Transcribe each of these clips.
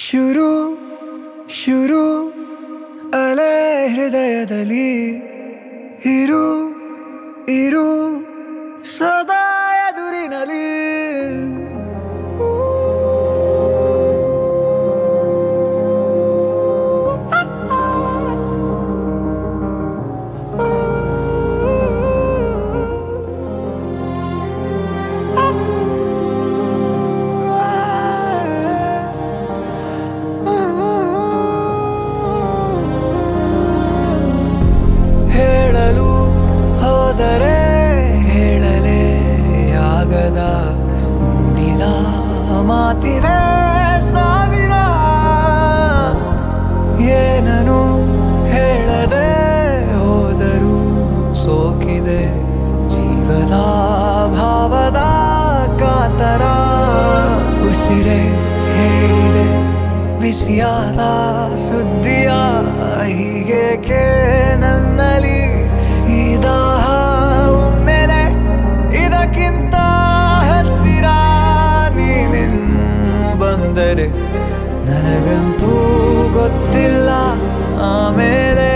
ಶುರು ಶುರು ಅಲೆ ಹೃದಯದಲ್ಲಿ ಇರು ಇರು ಸದಾ ಎದುರಿನಲ್ಲಿ ಹೇಳಲು ಹೋದರೆ ಹೇಳಲೇ ಆಗದ ನುಡಿದ ಮಾತಿವೆ ಸಾವಿರ ಏನನು ಹೇಳದೆ ಹೋದರೂ ಸೋಕಿದೆ ಜೀವದ ಭಾವದ ಕಾತರ ಉಸಿರೇ ಹೇಳಿದೆ ಬಿಸಿಯಾದ ಸುದ್ದಿಯ ಹೀಗೇಕೆ ನನ್ನಲ್ಲಿ ಈ ದಾಹ ಒಮ್ಮೆಲೆ ಇದಕ್ಕಿಂತ ಹತ್ತಿರ ನೀನಿನ್ನು ಬಂದರೆ ನನಗಂತೂ ಗೊತ್ತಿಲ್ಲ ಆಮೇಲೆ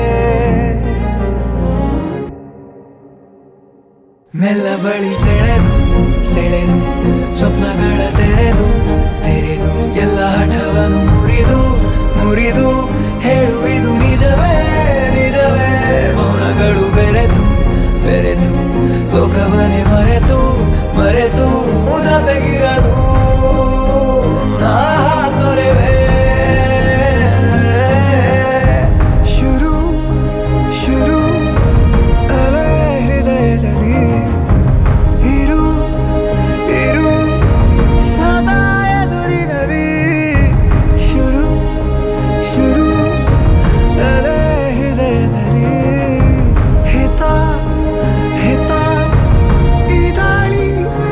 ಮೆಲ್ಲ ಬಳಿ ಸೆಳೆದು ಸೆಳೆದು ಸ್ವಪ್ನಗಳ ತೆರೆದು ತೆರೆದು ಎಲ್ಲ ಹಠವನ್ನು ಮುರಿದು ಮುರಿದು ಹೇಳು ಇದು ನಿಜವೇ ನಿಜವೇ ಮೌನಗಳು ಬೆರೆತು ಬೆರೆತು ಲೋಕವನ್ನೇ ಮರೆತು ಮರೆತು ಜೊತೆಗಿರಲು ನಾ ತೊರೆವೆ ಶುರು ಶುರು ಅಲೆ ಹೃದಯದಲ್ಲಿ ಇರು ಇರು ಸದಾ ಎದುರಿನಲ್ಲಿ ಶುರು ಶುರು ಅಲೆ ಹೃದಯದಲ್ಲಿ ಹಿತ ಹಿತ ಈ ದಾಳಿ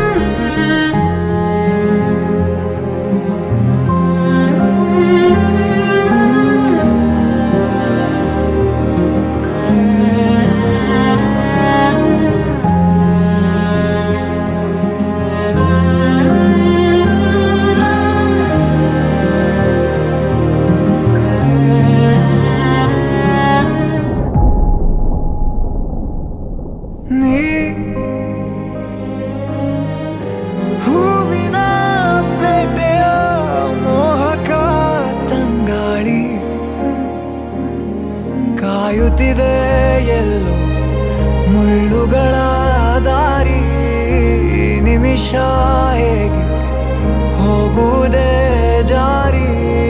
ನೀ ಹೂವಿನ ಪೇಟೆಯ ಮೋಹಕ ತಂಗಾಳಿ ಕಾಯುತ್ತಿದೆ ಎಲ್ಲೋ ಮುಳ್ಳುಗಳ ದಾರಿ ನಿಮಿಷ ಹೇಗೆ ಹೋಗುವುದೇ ಜಾರಿ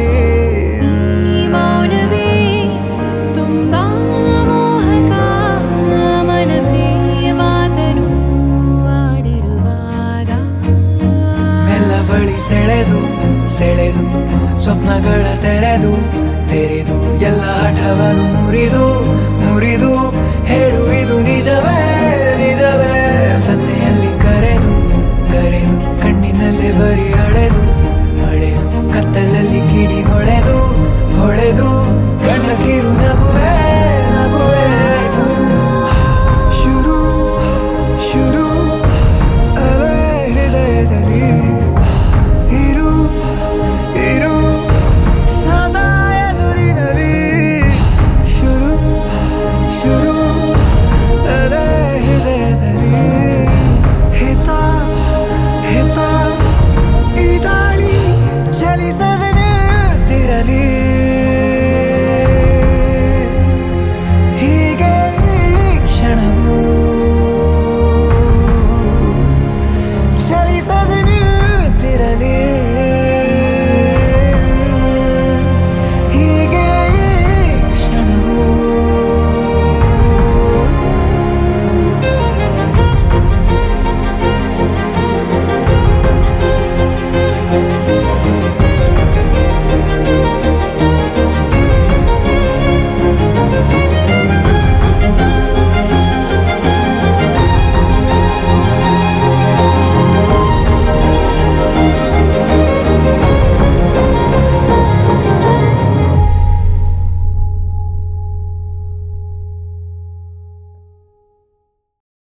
ಮೌನವೇ ತುಂಬಾ ಮೋಹಕ ಮನಸ್ಸೇ ಮಾತನು ಆಡಿರುವಾಗ ಮೆಲ್ಲ ಬಳಿ ಸೆಳೆದು ಸೆಳೆದು ಸ್ವಪ್ನಗಳ ತೆರೆದು ತೆರೆದು ಎಲ್ಲ ಹಠವನ್ನು ಮುರಿದು ಮುರಿದು ಹೇಳು ಇದು ನಿಜವೇ ನಿಜವೇ ಸನ್ನೆಯಲ್ಲಿ ಕರೆದು ಕರೆದು ಕಣ್ಣಿನಲ್ಲಿ ಬರಿ ಅಳೆದು